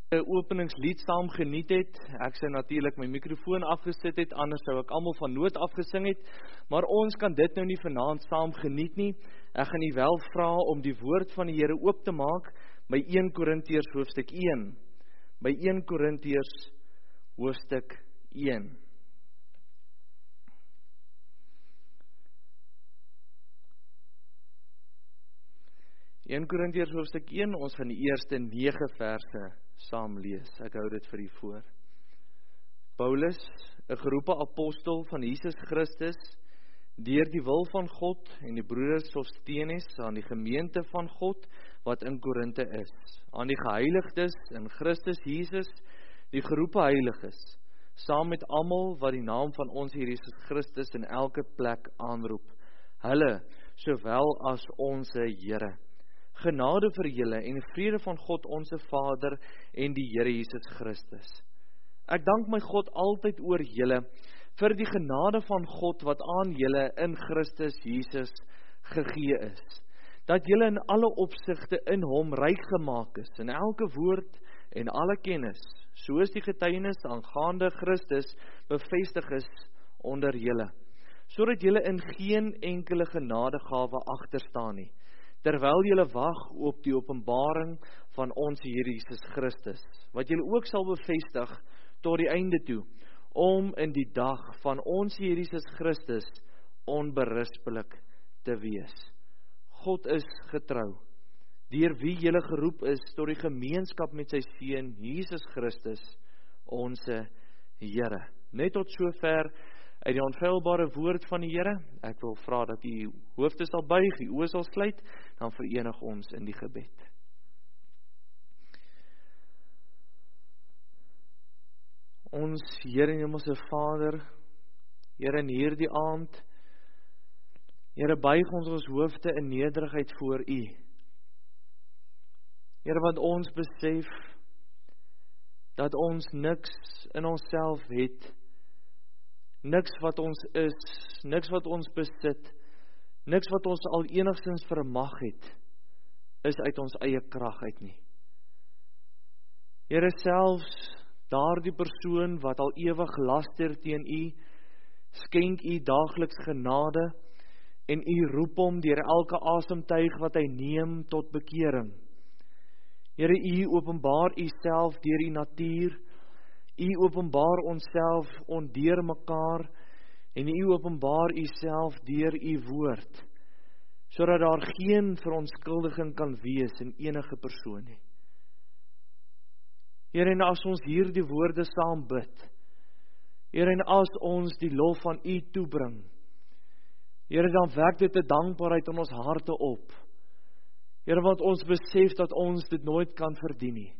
openingslied saam geniet het. Ek sou natuurlik my mikrofoon afgesit het, anders sou ek almal van nood afgesing het, maar ons kan dit nou nie vanaand saam geniet nie. Ek gaan u wel vra om die woord van die Here oop te maak by 1 Korintiërs hoofstuk 1. By 1 Korintiërs hoofstuk 1. In Korintiërs hoofstuk 1, ons gaan die eerste 9 verse saam lees. Ek hou dit vir u voor. Paulus, 'n geroepe apostel van Jesus Christus, deur die wil van God en die broeder Sostenes aan die gemeente van God wat in Korinthe is, aan die geheiligdes in Christus Jesus, die geroepe heiliges, saam met almal wat die naam van ons Here Jesus Christus in elke plek aanroep, hulle sowel as ons Here. Genade vir julle en vrede van God onse Vader en die Here Jesus Christus. Ek dank my God altyd oor julle vir die genade van God wat aan julle in Christus Jesus gegee is. Dat julle in alle opsigte in hom ryk gemaak is, in elke woord en alle kennis, soos die getuienis aangaande Christus bevestig is onder julle, sodat julle in geen enkele genadegawe agterstaan nie, terwyl julle wag op die openbaring van ons Here Jesus Christus, wat julle ook sal bevestig tot die einde toe, om in die dag van ons Here Jesus Christus onberispelik te wees. God is getrou, deur wie julle geroep is tot die gemeenskap met sy Seun Jesus Christus, ons Here. Net tot sover uit die onfeilbare woord van die Here. Ek wil vra dat u hoofde sal buig, u oë sal sluit, dan verenig ons in die gebed. Ons Here en Hemelse Vader, Here, in hierdie aand, Here, buig ons hoofde in nederigheid voor u. Here, want ons besef dat ons niks in onsself het, niks wat ons is, niks wat ons besit, niks wat ons al enigstens vermag het, is uit ons eie krag uit nie. Here, selfs daardie persoon wat al ewig laster teen u, skenk u daagliks genade, en u roep hom deur elke asemtuig wat hy neem tot bekering. Here, u openbaar u self deur u natuur, u openbaar onsself deur mekaar, en u openbaar u self deur u woord, sodat daar geen verontskuldiging kan wees in enige persoon nie. Here, en as ons hierdie woorde saam bid, Here, en as ons die lof van u toebring, Here, dan wek dit 'n dankbaarheid in ons harte op. Here, want ons besef dat ons dit nooit kan verdien nie.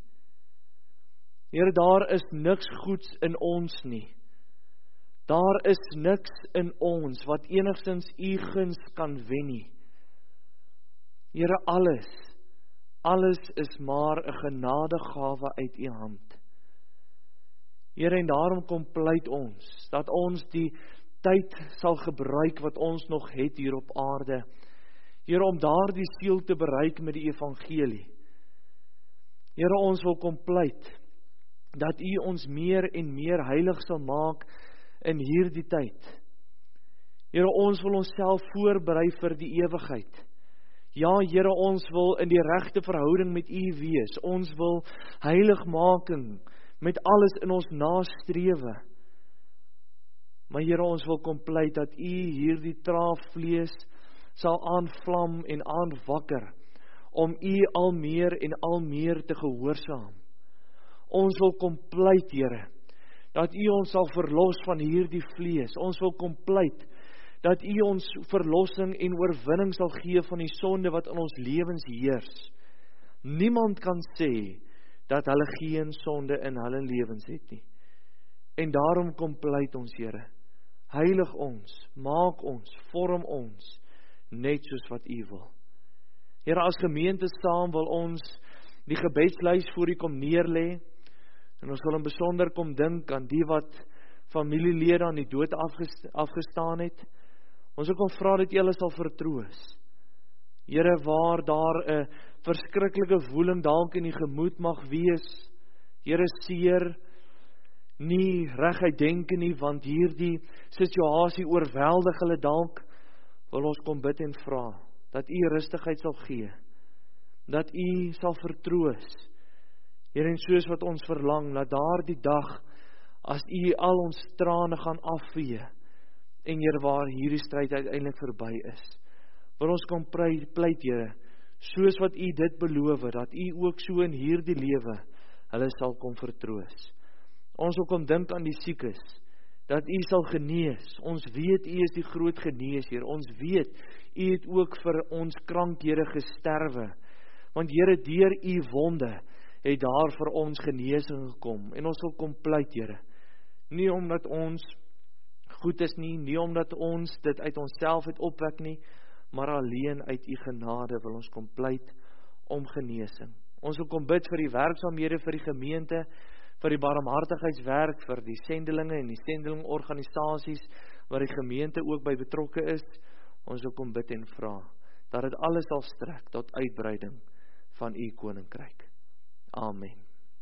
Here, daar is niks goeds in ons nie. Daar is niks in ons wat enigstens u guns kan wen nie. Here, alles is maar 'n genadegawe uit u hand. Here, en daarom kom pleit ons, dat ons die tyd sal gebruik wat ons nog het hier op aarde, Here, om daardie siel te bereik met die evangelie. Here, ons wil kom pleit, dat u ons meer en meer heilig sal maak in hierdie tyd. Here, ons wil onsself voorberei vir die ewigheid. Ja, Here, ons wil in die regte verhouding met u wees. Ons wil heiligmaking met alles in ons nastrewe. Maar Here, ons wil kom pleit dat u hierdie traafvlees sal aanvlam en aanwakker, om u al meer en al meer te gehoorsaam. Ons wil kom pleit, Here, dat u ons sal verlos van hierdie vlees. Ons wil kom pleit dat u ons verlossing en oorwinning sal gee van die sonde wat in ons lewens heers. Niemand kan sê dat hulle geen sonde in hulle lewens het nie. En daarom kom pleit ons, Here, heilig ons, maak ons, vorm ons, net soos wat u wil. Here, as gemeente saam wil ons die gebedslys voor u kom neerlê, en ons wil in besonder kom dink aan die wat familielede aan die dood afgestaan het. Ons wil kom vra dat u hulle sal vertroos. Here, waar daar 'n verskriklike woeling dalk in die gemoed mag wees, Here, seer nie reguit denke nie, want hierdie situasie oorweldig hulle dalk, wil ons kom bid en vra, dat U rustigheid sal gee, dat U sal vertroos, Here, en soos wat ons verlang, na daardie dag, as U al ons trane gaan afvee, en Here, waar hierdie stryd uiteindelik verby is, wil ons kom pleit, Here, soos wat U dit beloof, dat U ook so in hierdie lewe, hulle sal kom vertroos. Ons wil kom dink aan die siekes, dat U sal genees. Ons weet U is die groot geneesheer. Ons weet U het ook vir ons krankhede gesterwe. Want Here, deur U wonde het daar vir ons genesing gekom. En ons wil kom pleit, Here. Nie omdat ons goed is nie omdat ons dit uit onsself het opwek nie, maar alleen uit U genade wil ons kom pleit om genesing. Ons wil kom bid vir die werksaamhede vir die gemeente, vir die barmhartigheidswerk, vir die sendelinge en die sendelingorganisasies, waar die gemeente ook by betrokke is. Ons wil kom bid en vra, dat dit alles sal strek tot uitbreiding van U koninkryk. Amen.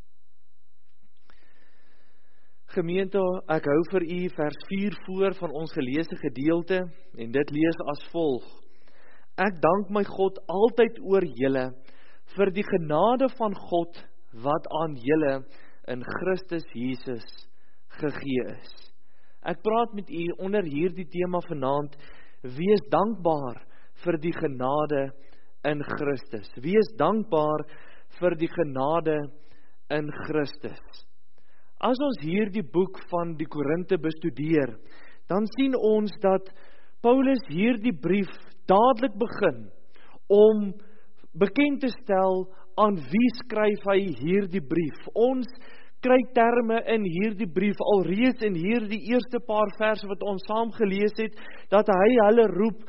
Gemeente, ek hou vir U vers 4 voor van ons geleesde gedeelte, en dit lees as volg. Ek dank my God altyd oor julle, vir die genade van God, wat aan julle in Christus Jesus gegee is. Ek praat met U onder hierdie tema vanaand, wees dankbaar vir die genade in Christus. Wees dankbaar vir die genade in Christus. As ons hierdie boek van die Korinte bestudeer, dan sien ons dat Paulus hierdie brief dadelik begin om bekend te stel aan wie skryf hy hierdie brief. Ons kry terme in hierdie brief alreeds in hierdie eerste paar verse wat ons saam gelees het, dat hy hulle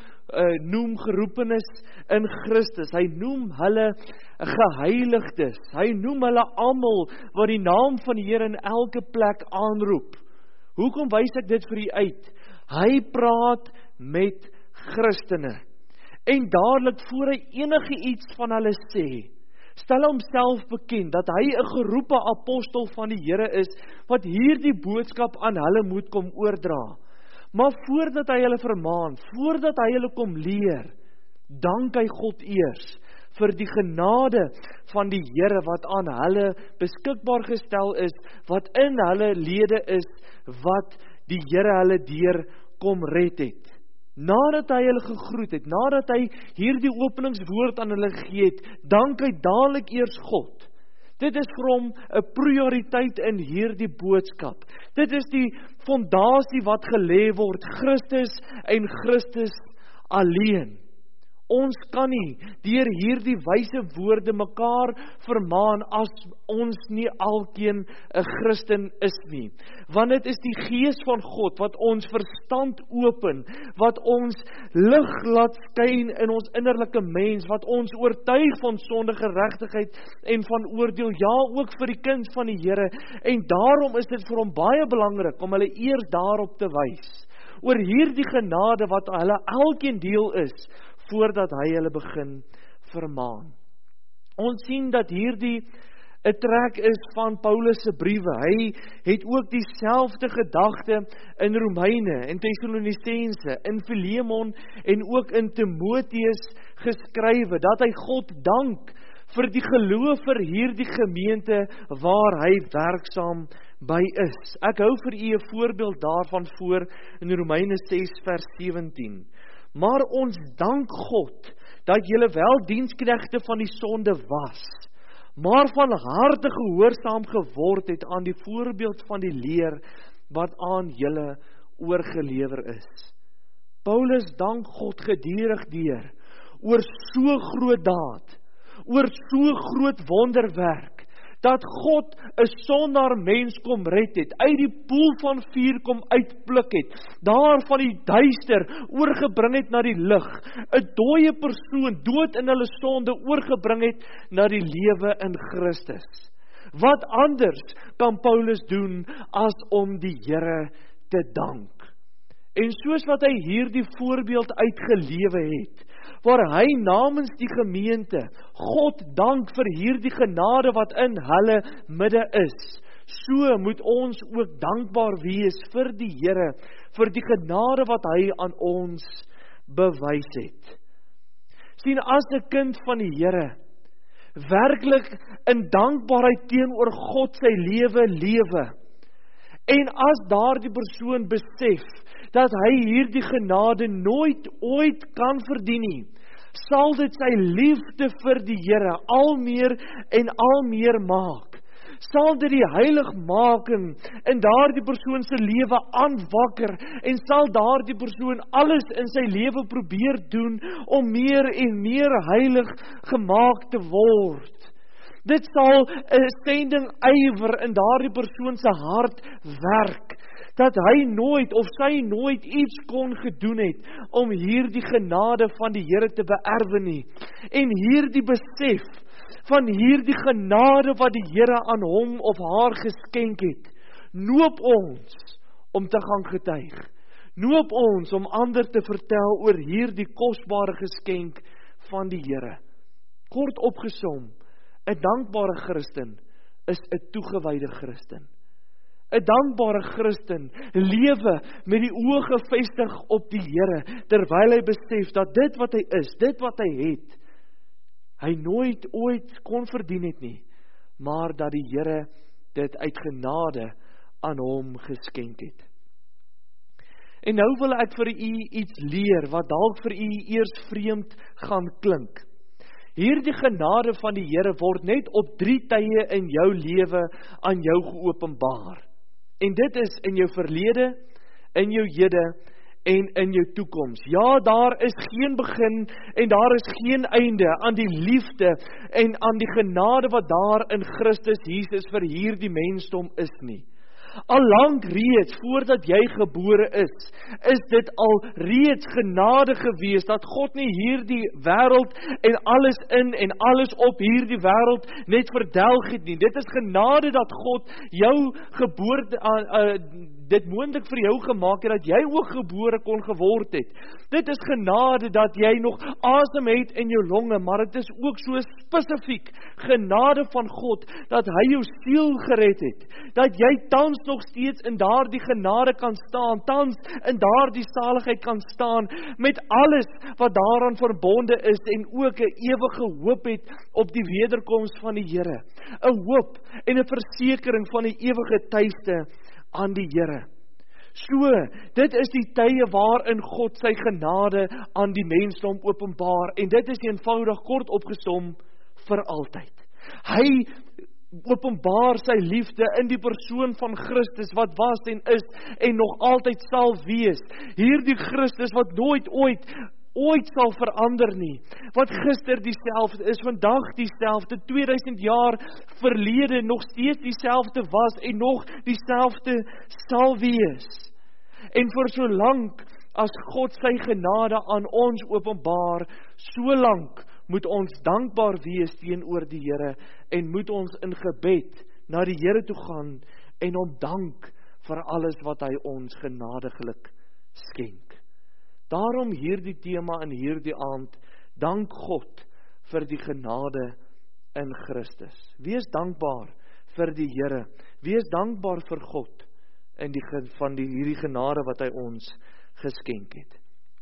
noem geroepenes in Christus. Hy noem hulle geheiligdes. Hy noem hulle almal wat die naam van die Here in elke plek aanroep. Hoekom wys ek dit vir u uit? Hy praat met Christene. En dadelik voor hy enige iets van hulle sê, stel homself bekend dat hy 'n geroepe apostel van die Here is, wat hierdie boodskap aan hulle moet kom oordra. Maar voordat hy hulle vermaan, voordat hy hulle kom leer, dank hy God eers vir die genade van die Here wat aan hulle beskikbaar gestel is, wat in hulle lede is, wat die Here hulle deur kom red het. Nadat hy hulle gegroet het, nadat hy hierdie openingswoord aan hulle gegee het, dank hy dadelik eers God. Dit is vir hom 'n prioriteit in hierdie boodskap. Dit is die fondasie wat gelê word, Christus en Christus alleen. Ons kan nie deur hierdie wyse woorde mekaar vermaan as ons nie alkeen 'n Christen is nie. Want dit is die Gees van God wat ons verstand open, wat ons lig laat skyn in ons innerlike mens, wat ons oortuig van sonde, geregtigheid en van oordeel, ja ook vir die kind van die Here. En daarom is dit vir hom baie belangrik om hulle eers daarop te wys, oor hierdie genade wat hulle elkeen deel is, voordat hy hulle begin vermaan. Ons sien dat hierdie 'n trek is van Paulus se briewe. Hy het ook dieselfde gedagte in Romeine, in Tessalonisense, in Filemon en ook in Timoteus geskrywe, dat hy God dank vir die geloof vir hierdie gemeente waar hy werksaam by is. Ek hou vir u 'n voorbeeld daarvan voor in Romeine 6 vers 17. Maar ons dank God, dat julle wel diensknegte van die sonde was, maar van harte gehoorsaam geword het aan die voorbeeld van die leer, wat aan julle oorgelewer is. Paulus dank God gedurig deur, oor so groot daad, oor so groot wonderwerk, dat God 'n sondaar mens kom red het, uit die poel van vuur kom uitpluk het, daar van die duister oorgebring het na die lig, 'n dooie persoon, dood in hulle sonde, oorgebring het na die lewe in Christus. Wat anders kan Paulus doen as om die Here te dank? En soos wat hy hierdie voorbeeld uitgelewe het, waar hy namens die gemeente God dank vir hierdie genade wat in hulle midde is. So moet ons ook dankbaar wees vir die Here, vir die genade wat hy aan ons bewys het. Sien, as 'n kind van die Here werklik in dankbaarheid teenoor God sy lewe, en as daardie persoon besef dat hy hierdie genade nooit ooit kan verdien nie, sal dit sy liefde vir die Here al meer en al meer maak. Sal dit die heiligmaking in daardie persoon se lewe aanwakker en sal daardie persoon alles in sy lewe probeer doen om meer en meer heilig gemaak te word. Dit sal 'n sending ywer in daardie persoon se hart werk, dat hy nooit of sy nooit iets kon gedoen het om hierdie genade van die Here te beerwe nie. En hierdie besef van hierdie genade wat die Here aan hom of haar geskenk het, noop ons om te gaan getuig. Noop ons om ander te vertel oor hierdie kosbare geskenk van die Here. Kort opgesom, 'n dankbare Christen is 'n toegewyde Christen. 'n dankbare Christen lewe met die oë gefestig op die Here, terwyl hy besef dat dit wat hy is, dit wat hy het, hy nooit ooit kon verdien het nie, maar dat die Here dit uit genade aan hom geskenk het. En nou wil ek vir u iets leer, wat dalk vir u eers vreemd gaan klink. Hierdie genade van die Here word net op 3 tye in jou lewe aan jou geopenbaar. En dit is in jou verlede, in jou hede en in jou toekoms. Ja, daar is geen begin en daar is geen einde aan die liefde en aan die genade wat daar in Christus Jesus vir hierdie mensdom is nie. Allang reeds, voordat jy gebore is dit al reeds genade gewees, dat God nie hierdie wêreld en alles in en alles op hierdie wêreld net verdelg het nie. Dit is genade dat God jou geboorte, dit moontlik vir jou gemaak het, dat jy ook gebore kon geword het. Dit is genade dat jy nog asem het in jou longe, maar dit is ook so spesifiek genade van God, dat hy jou siel gered het, dat jy tans nog steeds in daardie genade kan staan, tans in daardie saligheid kan staan, met alles wat daaraan verbonde is, en ook 'n ewige hoop het op die wederkoms van die Here. 'n Hoop en 'n versekering van die ewige tuiste aan die Here. So, dit is die tye waarin God sy genade aan die mensdom openbaar, en dit is eenvoudig kort opgesom vir altyd. Hy openbaar sy liefde in die persoon van Christus, wat was en is en nog altyd sal wees. Hierdie Christus wat nooit ooit sal verander nie, wat gister dieselfde is, vandag dieselfde, 2000 jaar verlede nog steeds dieselfde was en nog dieselfde sal wees. En vir so lank as God sy genade aan ons openbaar, so lank moet ons dankbaar wees teenoor die Here, en moet ons in gebed na die Here toe gaan en hom dank vir alles wat hy ons genadiglik skenk. Daarom hierdie tema in hierdie aand, dank God vir die genade in Christus. Wees dankbaar vir die Here, wees dankbaar vir God in hierdie genade wat hy ons geskenk het.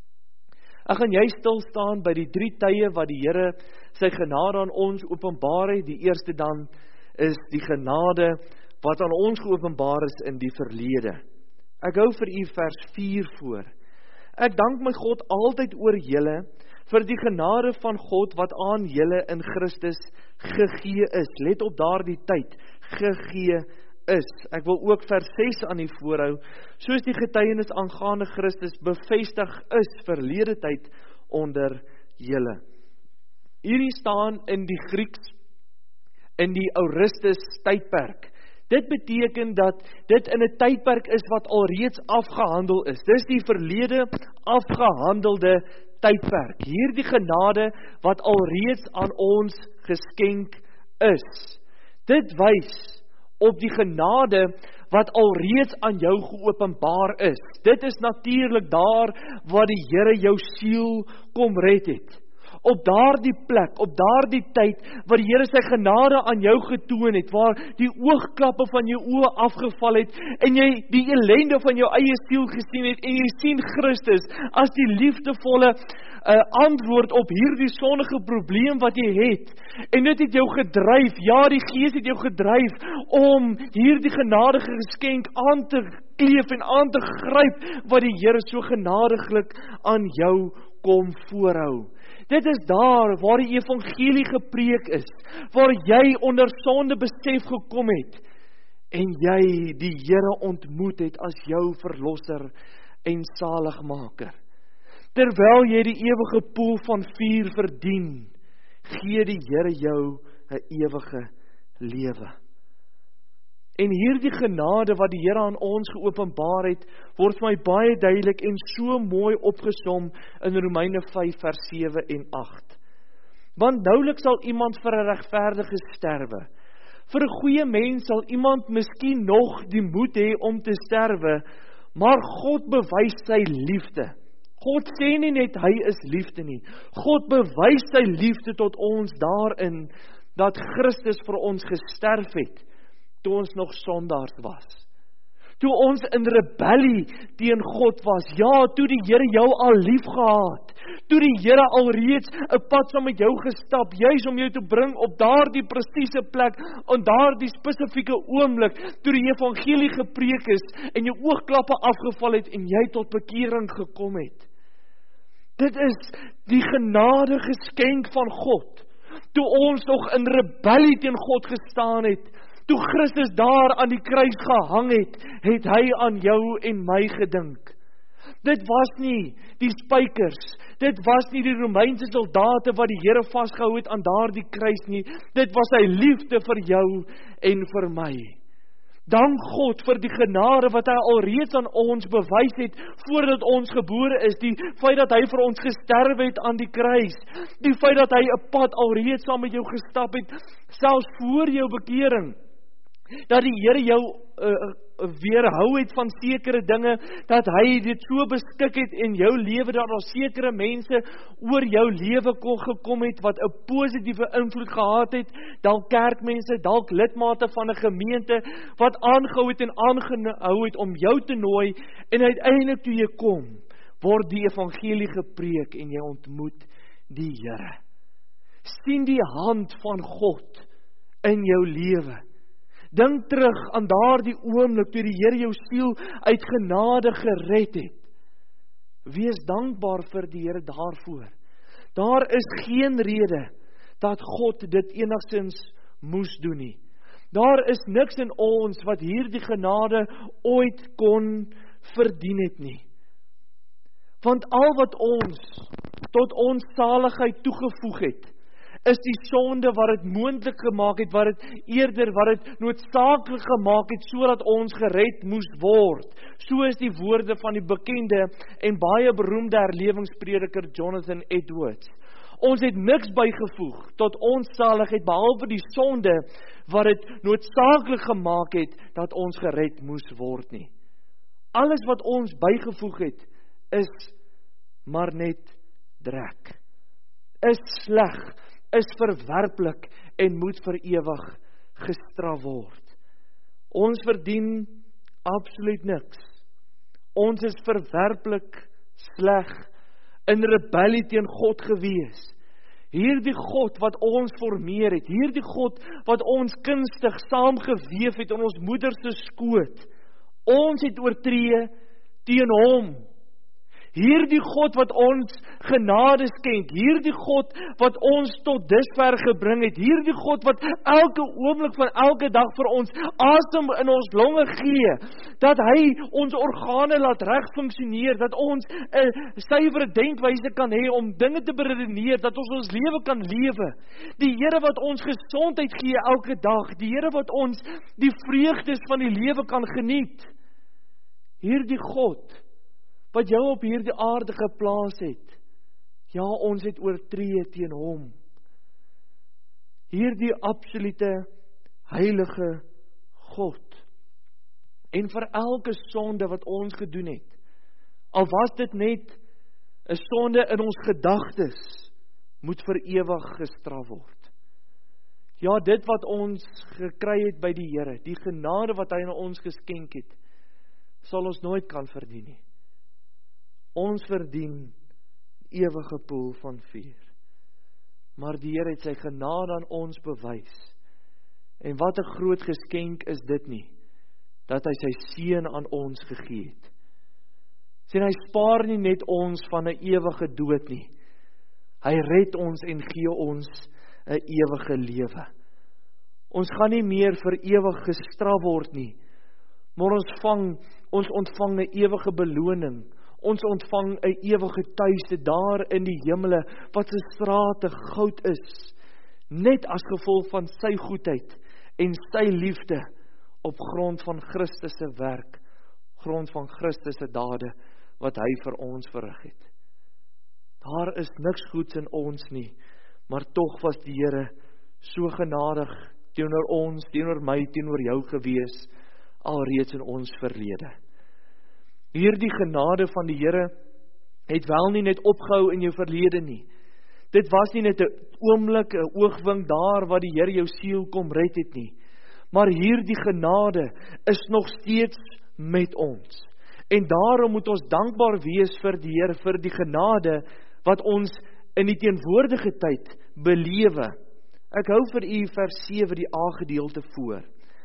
Ek gaan jy stil staan by die 3 tye wat die Here sy genade aan ons openbaar het. Die eerste dan is die genade wat aan ons geopenbaar is in die verlede. Ek hou vir u vers 4 voor. Ek dank my God altyd oor julle vir die genade van God wat aan julle in Christus gegee is. Let op daardie tyd, gegee is. Ek wil ook vers 6 aan u voorhou, soos die getuienis aangaande Christus bevestig is verlede tyd onder julle. Hierdie staan in die Grieks, in die Aorist tydperk. Dit beteken dat dit in 'n tydperk is wat alreeds afgehandel is. Dis die verlede afgehandelde tydperk. Hierdie genade wat alreeds aan ons geskenk is. Dit wys op die genade wat alreeds aan jou geopenbaar is. Dit is natuurlik daar waar die Here jou siel kom red het. Op daardie plek, op daardie tyd, waar die Here sy genade aan jou getoon het, waar die oogklappe van jou oë afgeval het, en jy die ellende van jou eie siel gesien het, en jy sien Christus as die liefdevolle antwoord op hierdie sondige probleem wat jy het, en dit het jou gedryf, ja, die Gees het jou gedryf, om hierdie genadige geskenk aan te kleef en aan te gryp, wat die Here so genadiglik aan jou kom voorhou. Dit is daar waar die evangelie gepreek is, waar jy onder sonde besef gekom het, en jy die Here ontmoet het as jou verlosser en saligmaker. Terwyl jy die ewige poel van vuur verdien, gee die Here jou 'n ewige lewe. En hierdie genade wat die Here aan ons geopenbaar het, word vir my baie duidelik en so mooi opgesom in Romeine 5 vers 7 en 8. Want nouliks sal iemand vir 'n regverdige sterwe. Vir 'n goeie mens sal iemand miskien nog die moed hê om te sterwe, maar God bewys sy liefde. God sê nie net hy is liefde nie. God bewys sy liefde tot ons daarin, dat Christus vir ons gesterf het, toe ons nog sondaars was. Toe ons in rebellie teen God was, ja, toe die Here jou al lief gehad, toe die Here alreeds 'n pad saam met jou gestap, juis om jou te bring op daardie presiese plek, en daardie spesifieke oomblik, toe die evangelie gepreek is, en jou oogklappe afgeval het, en jy tot bekering gekom het. Dit is die genade geskenk van God, toe ons nog in rebellie teen God gestaan het, toe Christus daar aan die kruis gehang het, het hy aan jou en my gedink. Dit was nie die spykers, dit was nie die Romeinse soldate wat die Here vasgehou het aan daardie kruis nie, dit was sy liefde vir jou en vir my. Dank God vir die genade wat hy alreeds aan ons bewys het, voordat ons gebore is, die feit dat hy vir ons gesterf het aan die kruis, die feit dat hy 'n pad alreeds saam met jou gestap het, selfs voor jou bekering, dat die Here jou weerhou het van sekere dinge, dat hy dit so beskik het in jou lewe, dat daar sekere mense oor jou lewe gekom het, wat 'n positiewe invloed gehad het, dalk kerkmense, dalk lidmate van 'n gemeente, wat aangehou het en aangehou het om jou te nooi, en uiteindelik toe jy kom, word die evangelie gepreek, en jy ontmoet die Here. Sien die hand van God in jou lewe. Dink terug aan daardie oomblik toe die Here jou siel uit genade gered het. Wees dankbaar vir die Here daarvoor. Daar is geen rede dat God dit enigstens moes doen nie. Daar is niks in ons wat hierdie genade ooit kon verdien het nie. Want al wat ons tot ons saligheid toegevoeg het, is die sonde wat dit moontlik gemaak het, wat dit noodsaaklik gemaak het, sodat ons gered moes word. So is die woorde van die bekende en baie beroemde herlewingsprediker Jonathan Edwards. Ons het niks bygevoeg tot ons saligheid, behalwe die sonde wat dit noodsaaklik gemaak het, dat ons gered moes word nie. Alles wat ons bygevoeg het, is maar net drek, is sleg, is verwerplik en moet vir ewig gestraf word. Ons verdien absoluut niks. Ons is verwerplik, sleg, in rebellie teen God gewees. Hierdie God wat ons formeer het, hierdie God wat ons kunstig saamgeweef het in ons moeder se skoot, ons het oortree teen hom. Hierdie God wat ons genade skenk, hierdie God wat ons tot dusver gebring het, hierdie God wat elke oomblik van elke dag vir ons asem in ons longe gee, dat hy ons organe laat reg funksioneer, dat ons 'n suiwere denkwyse kan hê om dinge te beredeneer, dat ons lewe kan lewe. Die Here wat ons gesondheid gee elke dag, die Here wat ons die vreugdes van die lewe kan geniet. Hierdie God wat jou op hierdie aarde geplaas het, ja, ons het oortree teen hom. Hierdie absolute heilige God. En vir elke sonde wat ons gedoen het, al was dit net 'n sonde in ons gedagtes, moet vir ewig gestraf word. Ja, dit wat ons gekry het by die Here, die genade wat hy aan ons geskenk het, sal ons nooit kan verdien nie. Ons verdien ewige poel van vuur. Maar die Here het sy genade aan ons bewys. En wat 'n groot geskenk is dit nie, dat hy sy seun aan ons gegee het. Sien, hy spaar nie net ons van 'n ewige dood nie. Hy red ons en gee ons 'n ewige lewe. Ons gaan nie meer vir ewig gestraf word nie, maar ons ontvang 'n ewige beloning. Ons ontvang 'n ewige tuiste daar in die hemele, wat se strate goud is, net as gevolg van sy goedheid en sy liefde op grond van Christus se werk, grond van Christus se dade wat hy vir ons verrig het. Daar is niks goeds in ons nie, maar tog was die Here so genadig teenoor ons, teenoor my, teenoor jou gewees, alreeds in ons verlede. Hierdie genade van die Here het wel nie net opgehou in jou verlede nie. Dit was nie net 'n oomblik, 'n oogwink daar wat die Here jou siel kom red het nie. Maar hierdie genade is nog steeds met ons. En daarom moet ons dankbaar wees vir die Here, vir die genade wat ons in die teenwoordige tyd belewe. Ek hou vir u vers 7 die A-gedeelte voor.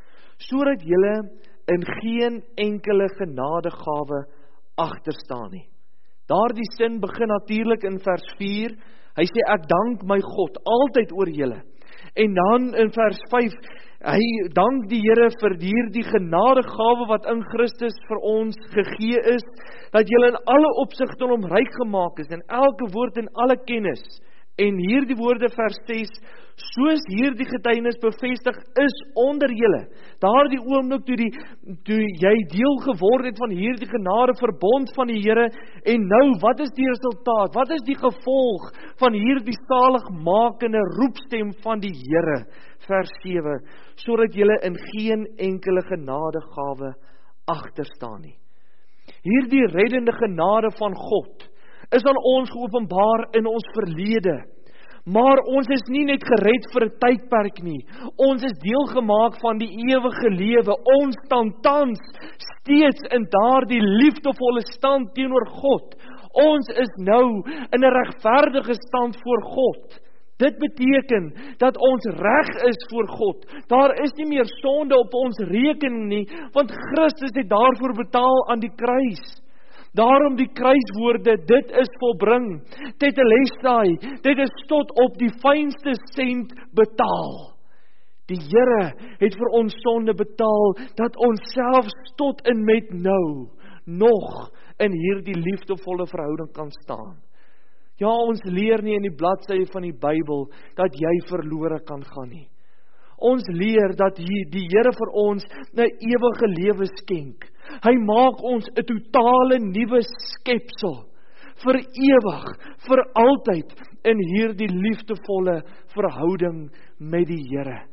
Sodat julle in geen enkele genadegawe agterstaan nie. Daardie sin begin natuurlik in vers 4. Hy sê, ek dank my God altyd oor julle. En dan in vers 5, hy dank die Here vir hierdie genadegawe wat in Christus vir ons gegee is, dat julle in alle opsigte hom ryk gemaak is, in elke woord en alle kennis. En hierdie woorde vers 6, soos hierdie getuienis bevestig is onder julle. Daardie oomblik toe jy deel geword het van hierdie genade verbond van die Here, en nou, wat is die resultaat? Wat is die gevolg van hierdie saligmakende roepstem van die Here? Vers 7, sodat julle in geen enkele genadegawe agterstaan nie. Hierdie reddende genade van God is aan ons geopenbaar in ons verlede. Maar ons is nie net gered vir 'n tydperk nie. Ons is deelgemaak van die ewige lewe. Ons staan tans steeds in daardie liefdevolle stand teenoor God. Ons is nou in 'n regverdige stand voor God. Dit beteken dat ons reg is voor God. Daar is nie meer sonde op ons rekening nie, want Christus het daarvoor betaal aan die kruis. Daarom die kruiswoorde, dit is volbring, tetelestai, dit is tot op die fynste sent betaal. Die Here het vir ons sonde betaal, dat ons selfs tot en met nou, nog in hierdie liefdevolle verhouding kan staan. Ja, ons leer nie in die bladsye van die Bybel, dat jy verlore kan gaan nie. Ons leer dat die Here vir ons 'n ewige lewe skenk. Hy maak ons 'n totale nuwe skepsel, vir ewig, vir altyd, in hierdie liefdevolle verhouding met die Here.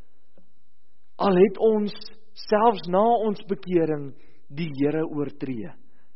Al het ons, selfs na ons bekering, die Here oortree.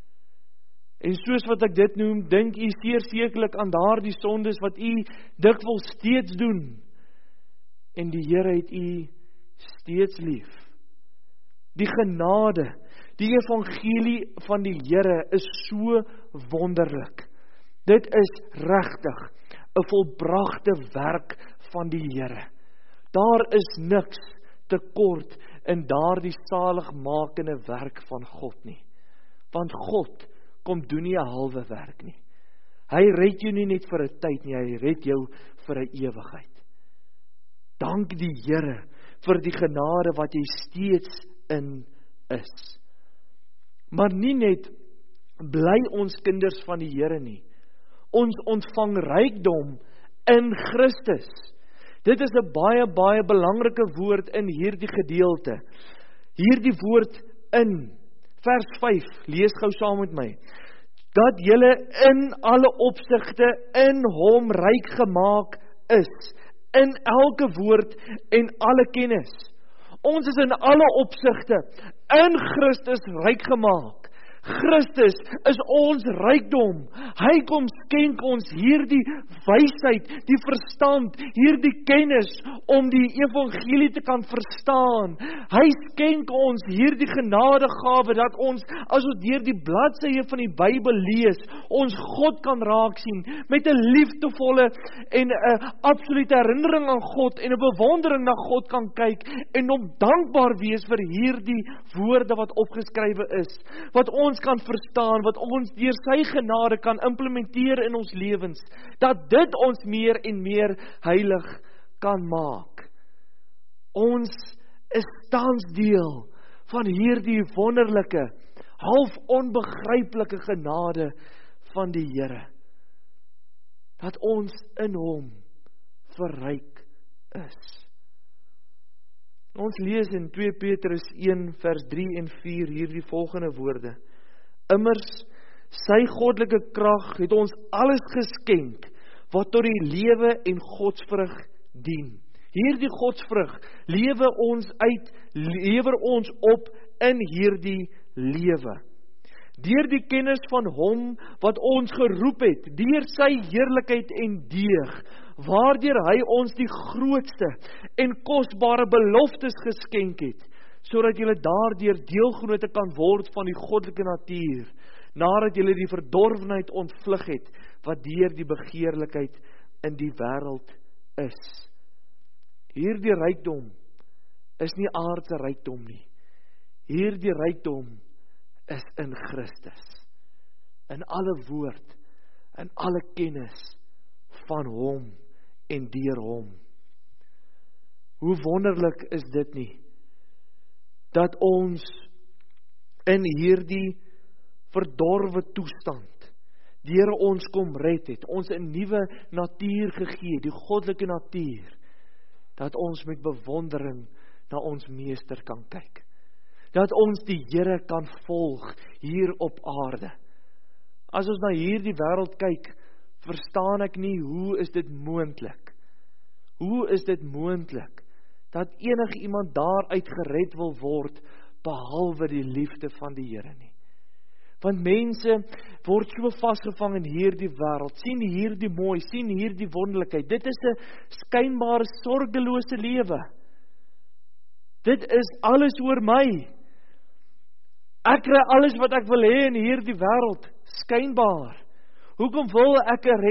En soos wat ek dit noem, dink u sekerlik aan daardie sondes wat u dikwels steeds doen. En die Here het u steeds lief. Die genade, die evangelie van die Here is so wonderlik. Dit is regtig 'n volbragte werk van die Here. Daar is niks te kort in daardie saligmakende werk van God nie. Want God kom doen nie 'n halwe werk nie. Hy red jou nie net vir 'n tyd nie, hy red jou vir 'n ewigheid. Dank die Here vir die genade wat jy steeds in is. Maar nie net bly ons kinders van die Here nie. Ons ontvang rykdom in Christus. Dit is 'n baie, baie belangrike woord in hierdie gedeelte. Hierdie woord in, vers 5, lees gou saam met my. Dat julle in alle opsigte in hom ryk gemaak is, in elke woord en alle kennis. Ons is in alle opsigte in Christus ryk gemaak. Christus is ons rykdom. Hy kom skenk ons hierdie wysheid, die verstand, hierdie kennis om die evangelie te kan verstaan. Hy skenk ons hierdie genadegawe dat ons, as ons deur die bladsye van die Bybel lees, ons God kan raak sien met 'n liefdevolle en 'n absolute herinnering aan God en 'n bewondering na God kan kyk en hom dankbaar wees vir hierdie woorde wat opgeskrywe is, wat ons kan verstaan, wat ons deur sy genade kan implementeer in ons lewens, dat dit ons meer en meer heilig kan maak. Ons is tans deel van hierdie wonderlike, half onbegryplike genade van die Here, dat ons in hom verryk is. Ons lees in 2 Petrus 1 vers 3 en 4 hierdie volgende woorde: Immers, sy goddelike krag het ons alles geskenk, wat tot die lewe en godsvrug dien. Hierdie godsvrug lewer ons op in hierdie lewe. Deur die kennis van hom wat ons geroep het, deur sy heerlikheid en deeg, waardeur hy ons die grootste en kosbare beloftes geskenk het, sodat julle daardeur deelgenote kan word van die goddelike natuur, nadat julle die verdorwenheid ontvlug het, wat deur die begeerlikheid in die wêreld is. Hierdie rykdom is nie aardse rykdom nie. Hierdie rykdom is in Christus, in alle woord, in alle kennis van hom en deur hom. Hoe wonderlik is dit nie, dat ons in hierdie verdorwe toestand, deur ons kom red het, ons 'n nuwe natuur gegee, die goddelike natuur, dat ons met bewondering na ons meester kan kyk, dat ons die Here kan volg hier op aarde. As ons na hierdie wêreld kyk, verstaan ek nie, hoe is dit moontlik? Hoe is dit moontlik dat enige iemand daaruit gered wil word, behalwe die liefde van die Here nie? Want mense word so vasgevang in hierdie wêreld, sien hierdie mooi, sien hierdie wonderlikheid. Dit is 'n skynbare sorgelose lewe. Dit is alles oor my. Ek kry alles wat ek wil hê in hierdie wêreld, skynbaar. Hoekom wil ek 'n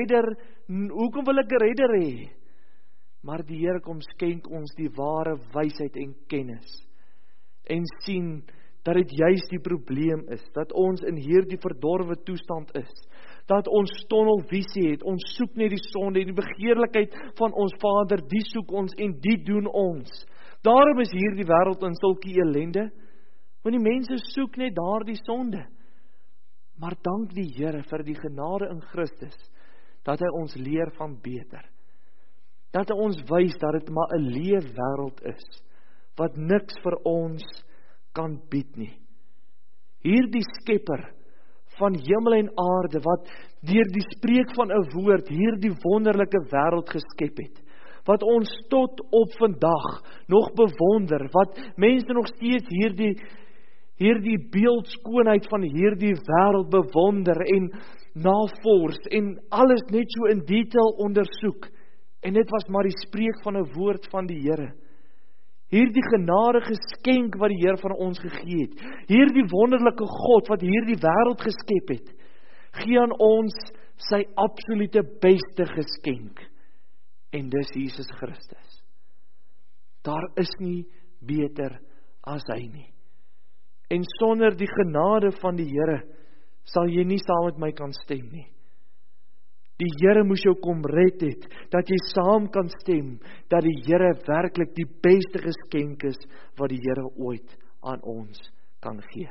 redder hê? Maar die Here kom skenk ons die ware wysheid en kennis, en sien dat dit juist die probleem is, dat ons in hierdie verdorwe toestand is, dat ons tunnelvisie het, ons soek net die sonde, die begeerlikheid van ons Vader, die soek ons en die doen ons. Daarom is hierdie wêreld in sulke ellende, want die mense soek net daardie sonde. Maar dank die Here vir die genade in Christus, dat hy ons leer van beter, dat hy ons wys dat dit maar 'n leë wêreld is, wat niks vir ons kan bied nie. Hierdie skepper van hemel en aarde, wat deur die spreek van 'n woord hierdie wonderlike wêreld geskep het, wat ons tot op vandag nog bewonder, wat mense nog steeds hierdie beeldskoonheid van hierdie wêreld bewonder en navors en alles net so in detail ondersoek. En dit was maar die spreek van 'n woord van die Here. Hierdie genade geskenk wat die Here van ons gegee het, hierdie wonderlike God wat hierdie wêreld geskep het, gee aan ons sy absolute beste geskenk. En dis Jesus Christus. Daar is nie beter as hy nie. En sonder die genade van die Here sal jy nie saam met my kan stem nie. Die Here moes jou kom red het, dat jy saam kan stem, dat die Here werklik die beste geskenk is, wat die Here ooit aan ons kan gee.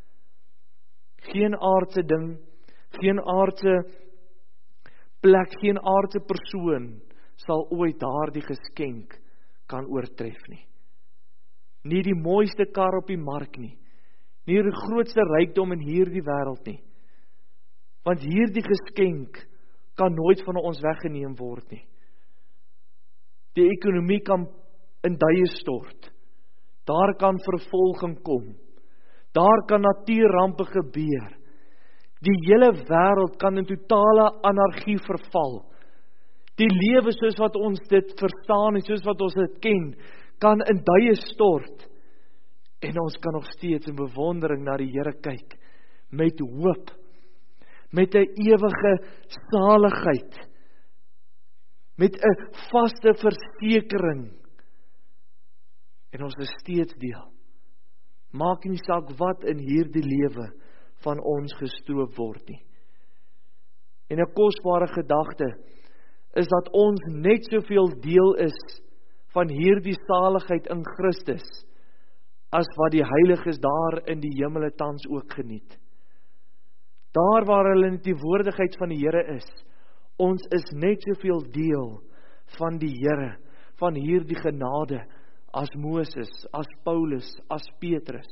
Geen aardse ding, geen aardse plek, geen aardse persoon, sal ooit daardie geskenk kan oortref nie. Nie die mooiste kar op die mark nie, nie die grootste rykdom in hierdie wêreld nie, want hierdie geskenk kan nooit van ons weggeneem word nie. Die ekonomie kan in duie stort. Daar kan vervolging kom. Daar kan natuurrampe gebeur. Die hele wêreld kan in totale anargie verval. Die lewe soos wat ons dit verstaan en soos wat ons dit ken, kan in duie stort. En ons kan nog steeds in bewondering na die Here kyk, met hoop, met 'n ewige saligheid, met 'n vaste versekering. En ons is steeds deel. Maak nie saak wat in hierdie lewe van ons gestroop word nie. En 'n kosbare gedagte is dat ons net soveel deel is van hierdie saligheid in Christus, as wat die heiliges daar in die hemele tans ook geniet. Daar waar hulle in die teenwoordigheid van die Here is, ons is net soveel deel van die Here, van hierdie genade, as Moses, as Paulus, as Petrus.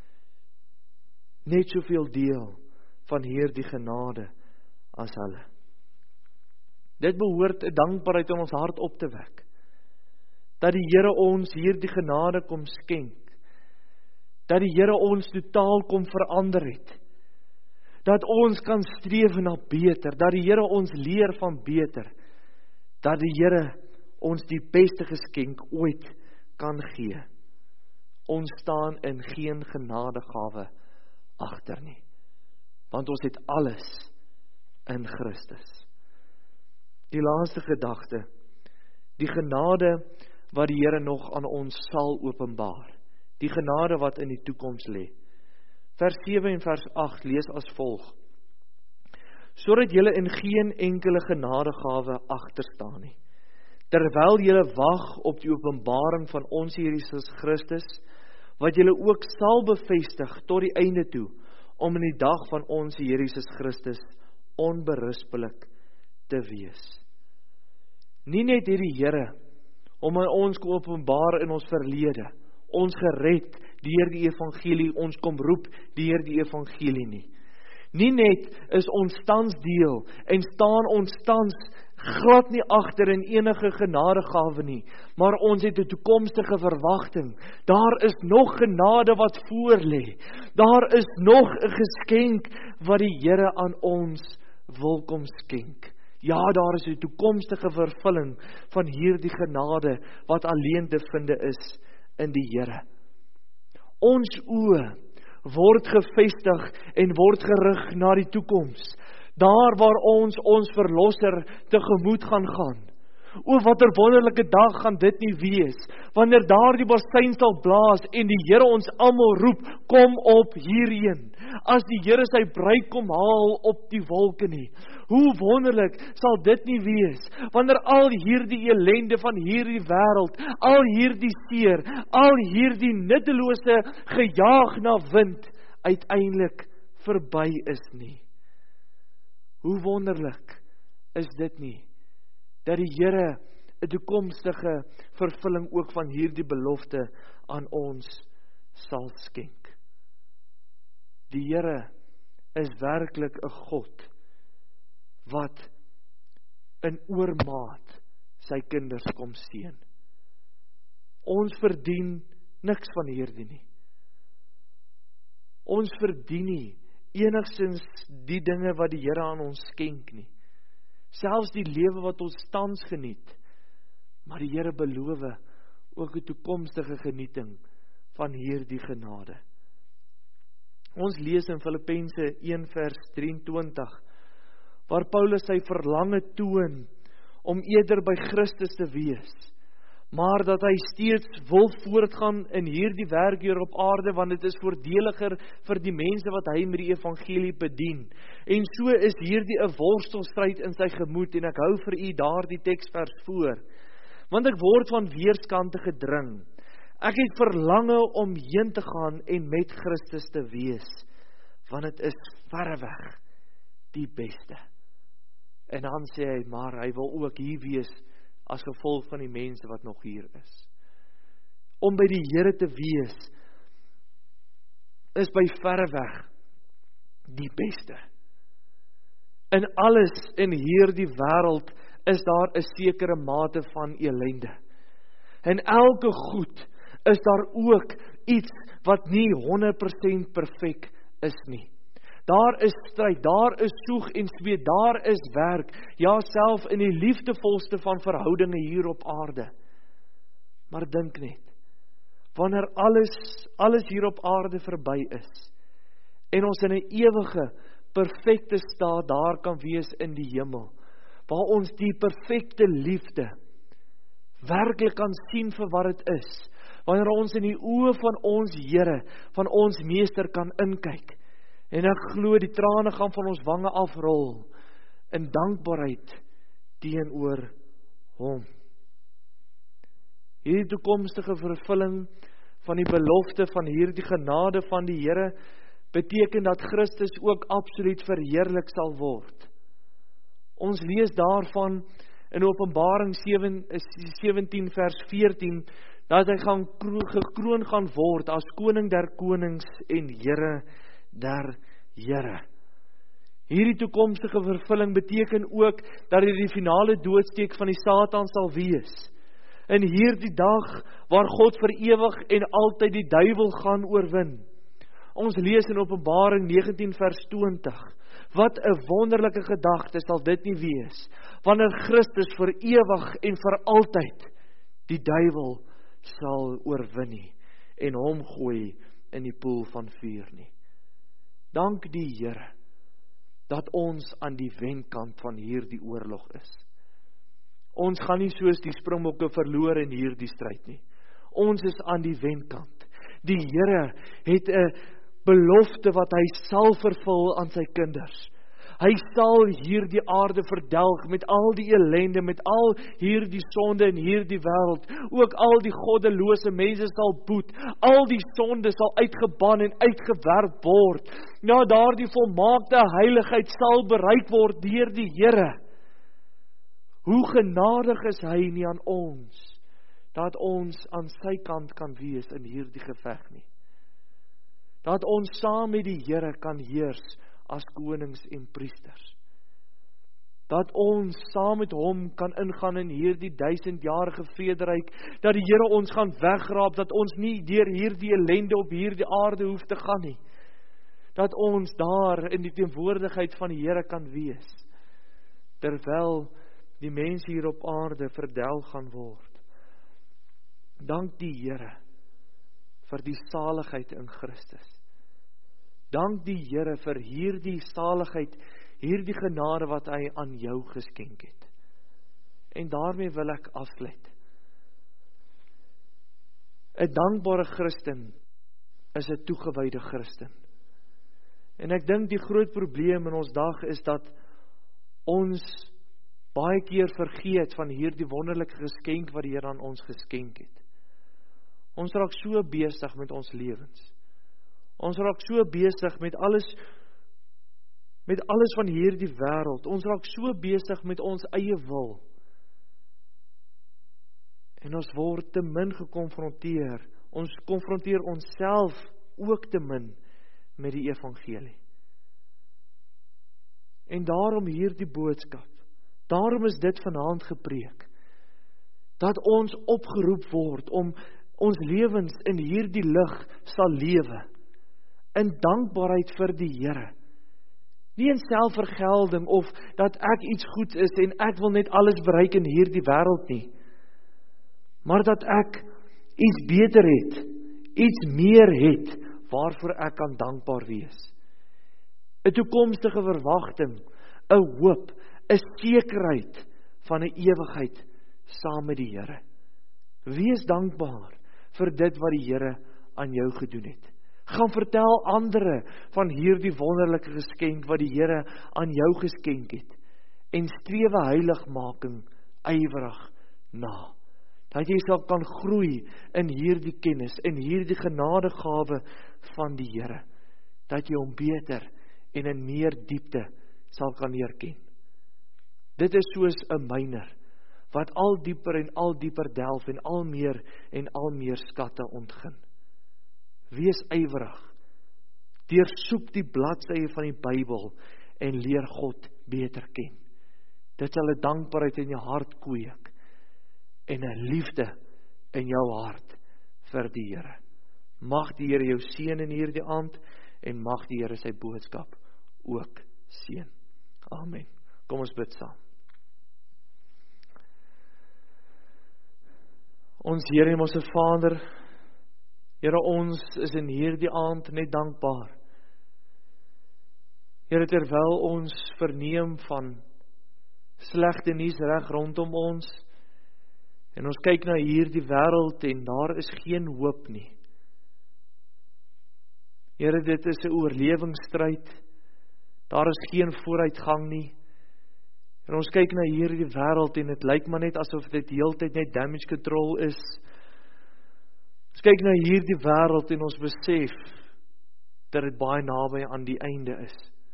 Net soveel deel van hierdie genade as hulle. Dit behoort 'n dankbaarheid in ons hart op te wek, dat die Here ons hierdie genade kom skenk, dat die Here ons totaal kom verander het, dat ons kan streef na beter, dat die Here ons leer van beter, dat die Here ons die beste geskenk ooit kan gee. Ons staan in geen genadegawe agter nie, want ons het alles in Christus. Die laaste gedagte, die genade wat die Here nog aan ons sal openbaar, die genade wat in die toekoms lê. Vers 7 en vers 8 lees as volg: sodat julle in geen enkele genadegawe agterstaan nie, terwyl julle wag op die openbaring van ons Here Jesus Christus, wat julle ook sal bevestig tot die einde toe, om in die dag van ons Here Jesus Christus onberispelik te wees. Nie net hierdie Here om aan ons kom openbaar in ons verlede, ons gered deur die evangelie, ons kom roep deur die evangelie nie. Nie net is ons tans deel en staan ons tans glad nie agter in enige genadegawe nie, maar ons het 'n toekomstige verwagting. Daar is nog genade wat voor lê. Daar is nog 'n geskenk wat die Here aan ons wil kom skenk. Ja, daar is 'n toekomstige vervulling van hierdie genade wat alleen te vind is in die Here. Ons oë word gefestig en word gerig na die toekoms, daar waar ons verlosser tegemoet gaan. O, watter wonderlike dag gaan dit nie wees, wanneer daar die basuin sal blaas en die Here ons almal roep, kom op hierheen, as die Here sy bruid kom haal op die wolke nie. Hoe wonderlik sal dit nie wees, wanneer al hierdie ellende van hierdie wêreld, al hierdie seer, al hierdie nuttelose gejaag na wind, uiteindelik verby is nie. Hoe wonderlik is dit nie, dat die Here 'n toekomstige vervulling ook van hierdie belofte aan ons sal skenk. Die Here is werklik 'n God wat in oormaat sy kinders kom seën. Ons verdien niks van hierdie nie. Ons verdien nie enigstens die dinge wat die Here aan ons skenk nie. Selfs die lewe wat ons tans geniet. Maar die Here beloof ook 'n toekomstige genieting van hierdie genade. Ons lees in Filippense 1 vers 23, waar Paulus sy verlange toon om eerder by Christus te wees, maar dat hy steeds wil voortgaan in hierdie werk hier op aarde, want dit is voordeliger vir die mense wat hy met die evangelie bedien. En so is hierdie 'n worstelstryd in sy gemoed, en ek hou vir u daardie teksvers voor, want ek word van weerskante gedring. Ek het verlange om heen te gaan en met Christus te wees, want dit is verreweg die beste. En dan sê hy, maar hy wil ook hier wees as gevolg van die mense wat nog hier is. Om by die Here te wees is by verreweg die beste. In alles in hierdie wêreld is daar 'n sekere mate van elende. En elke goed is daar ook iets wat nie 100% perfek is nie. Daar is stryd, daar is soeg en sweet, daar is werk, ja self in die liefdevolste van verhoudinge hier op aarde. Maar dink net, wanneer alles hier op aarde verby is, en ons in 'n ewige, perfekte staat daar kan wees in die hemel, waar ons die perfekte liefde werklik kan sien vir wat dit is, wanneer ons in die oë van ons Here, van ons Meester kan inkyk, en ek glo die trane gaan van ons wange afrol, in dankbaarheid teenoor hom. Hierdie toekomstige vervulling van die belofte van hierdie genade van die Here, beteken dat Christus ook absoluut verheerlik sal word. Ons lees daarvan in Openbaring 17 vers 14, dat hy gekroon gaan word as koning der konings en Here der Here. Hierdie toekomstige vervulling beteken ook dat hy die finale doodsteek van die Satan sal wees. In hierdie dag waar God vir ewig en altyd die duiwel gaan oorwin. Ons lees in Openbaring 19 vers 20. Wat 'n wonderlike gedagte sal dit nie wees, wanneer Christus vir ewig en vir altyd die duiwel sal oorwin nie, en hom gooi in die poel van vuur nie. Dank die Here, dat ons aan die wenkant van hierdie oorlog is. Ons gaan nie soos die springbokke verloor in hierdie stryd nie. Ons is aan die wenkant. Die Here het 'n belofte wat hy sal vervul aan sy kinders. Hy sal hierdie aarde verdelg met al die ellende, met al hierdie sonde in hierdie wêreld. Ook al die goddelose mense sal boet. Al die sonde sal uitgeban en uitgewerp word. Ja, daardie volmaakte heiligheid sal bereik word deur die Here. Hoe genadig is hy nie aan ons, dat ons aan sy kant kan wees in hierdie geveg nie. Dat ons saam met die Here kan heers as konings en priesters. Dat ons saam met hom kan ingaan in hierdie 1000-jarige vrederyk, dat die Here ons gaan wegraap, dat ons nie deur hierdie ellende op hierdie aarde hoef te gaan nie. Dat ons daar in die teenwoordigheid van die Here kan wees, terwyl die mense hier op aarde verdelg gaan word. Dank die Here vir die saligheid in Christus. Dank die Here vir hierdie saligheid, hierdie genade wat hy aan jou geskenk het. En daarmee wil ek afsluit. 'n dankbare Christen is 'n toegewyde Christen. En ek dink die groot probleem in ons dag is dat ons baie keer vergeet van hierdie wonderlike geskenk wat die Here aan ons geskenk het. Ons raak so besig met ons lewens. Ons raak so besig met alles van hierdie wêreld. Ons raak so besig met ons eie wil. En ons word te min gekonfronteer. Ons konfronteer onsself ook te min met die evangelie. En daarom hierdie boodskap. Daarom is dit vanaand gepreek. Dat ons opgeroep word om ons lewens in hierdie lig sal lewe. In dankbaarheid vir die Here. Nie in selfvergelding of dat ek iets goed is en ek wil net alles bereik in hierdie wêreld nie. Maar dat ek iets beter het, iets meer het, waarvoor ek kan dankbaar wees. 'n toekomstige verwagting, 'n hoop, 'n sekerheid van 'n ewigheid saam met die Here. Wees dankbaar vir dit wat die Here aan jou gedoen het. Gaan vertel ander van hierdie wonderlike geskenk wat die Here aan jou geskenk het. En strewe heiligmaking ywerig na. Dat jy sal kan groei in hierdie kennis, in hierdie genadegawe van die Here. Dat jy hom beter en in meer diepte sal kan leer ken. Dit is soos 'n myner wat al dieper en al dieper delf en al meer skatte ontgin. Wees ywerig. Deursoek die bladsye van die Bybel en leer God beter ken. Dit sal 'n dankbaarheid in jou hart kweek en 'n liefde in jou hart vir die Here. Mag die Here jou seën in hierdie aand, en mag die Here sy boodskap ook seën. Amen. Kom ons bid saam. Ons Here en ons Vader, Here, ons is in hierdie aand net dankbaar. Here, terwyl ons verneem van slegte nuus reg rondom ons, en ons kyk na hierdie wêreld en daar is geen hoop nie. Here, dit is 'n oorlewingsstryd. Daar is geen vooruitgang nie. En ons kyk na hierdie wêreld en dit lyk maar net asof dit heeltyd net damage control is. Ons kyk na hierdie wêreld en ons besef dat dit baie naby aan die einde is.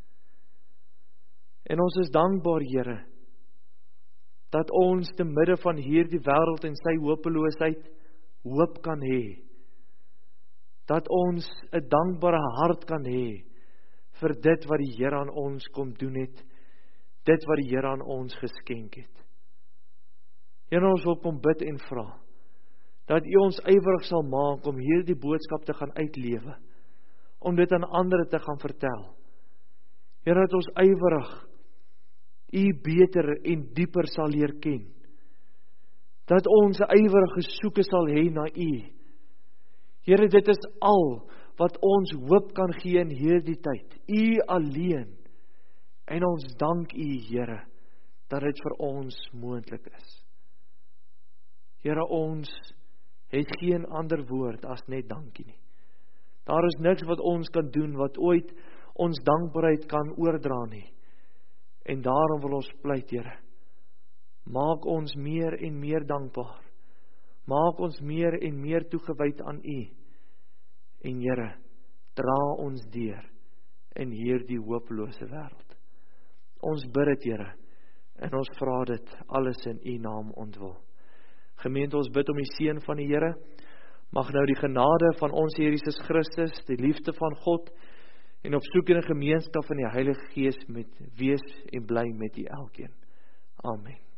En ons is dankbaar, Here, dat ons te midde van hierdie wêreld en sy hopeloosheid hoop kan hê. Dat ons 'n dankbare hart kan hê vir dit wat die Here aan ons kom doen het, dit wat die Here aan ons geskenk het. Here, ons wil kom bid en vra, dat U ons ywerig sal maak om hierdie boodskap te gaan uitlewe, om dit aan ander te gaan vertel. Here, dat ons ywerig U beter en dieper sal leer ken. Dat ons 'n ywerige soeke sal hê na U. Here, dit is al wat ons hoop kan gee in hierdie tyd. U alleen. En ons dank U, Here, dat dit vir ons moontlik is. Here, ons het geen ander woord as net dankie nie. Daar is niks wat ons kan doen wat ooit ons dankbaarheid kan oordra nie. En daarom wil ons pleit, Here, maak ons meer en meer dankbaar. Maak ons meer en meer toegewyd aan U. En Here, dra ons deur in hierdie hopelose wêreld. Ons bid dit, Here, en ons vra dit alles in U naam ontwil. Gemeente, ons bid om die seën van die Here. Mag nou die genade van ons Here Jesus Christus, die liefde van God en opsoekende gemeenskap van die Heilige Gees met wees en bly met U elkeen. Amen.